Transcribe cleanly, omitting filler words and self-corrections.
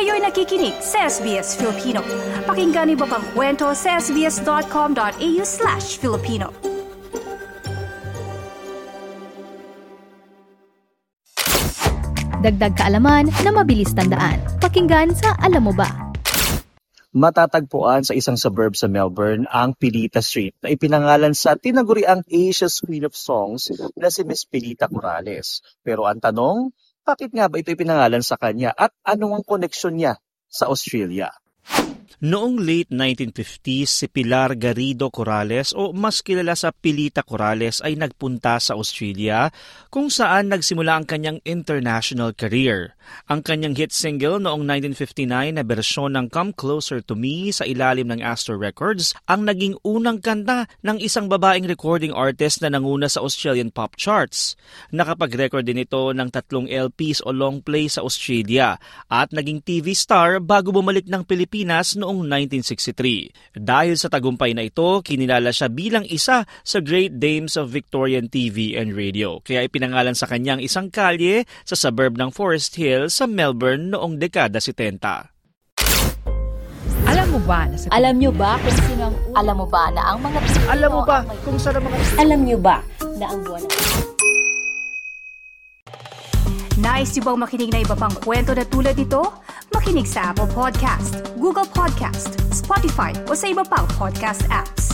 Kayo'y nakikinig sa SBS Filipino. Pakinggan niyo pa ang kwento sa sbs.com.au/Filipino. Dagdag kaalaman na mabilis tandaan. Pakinggan sa Alam Mo Ba? Matatagpuan sa isang suburb sa Melbourne ang Pilita Street na ipinangalan sa tinaguriang Asia's Queen of Songs na si Miss Pilita Corrales. Pero ang tanong, bakit nga ba ito ipinangalan sa kanya at anong ang koneksyon niya sa Australia? Noong late 1950s, si Pilar Garrido Corrales o mas kilala sa Pilita Corrales ay nagpunta sa Australia kung saan nagsimula ang kanyang international career. Ang kanyang hit single noong 1959 na bersyon ng Come Closer to Me sa ilalim ng Astor Records ang naging unang kanta ng isang babaeng recording artist na nanguna sa Australian pop charts. Nakapag-record din ito ng 3 LPs o long play sa Australia at naging TV star bago bumalik ng Pilipinas noong 1963. Dahil sa tagumpay na ito, kinilala siya bilang isa sa Great Dames of Victorian TV and Radio. Kaya ipinangalan sa kanyang isang kalye sa suburb ng Forest Hill sa Melbourne noong dekada 70. Alam mo ba na Alam nyo ba kung sino ang Alam mo ba na ang mga Pilipino Alam mo ba kung saan ang mga Alam nyo ba na ang buwan Nice yung bang makinig na iba pang kwento na tulad ito? Makinig sa Apple Podcast, Google Podcast, Spotify o sa iba pang podcast apps.